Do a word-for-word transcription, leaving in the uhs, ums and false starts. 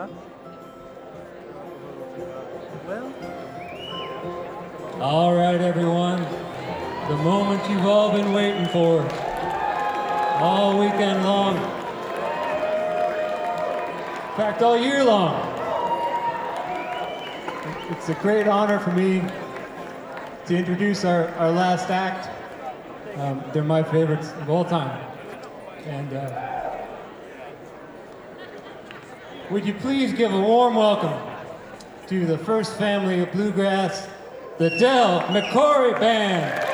Well. All right, everyone. The moment you've all been waiting for. All weekend long. In fact, all year long. It's a great honor for me to introduce our, our last act. Um, they're my favorites of all time. And uh, would you please give a warm welcome to the first family of bluegrass, the Del McCoury Band.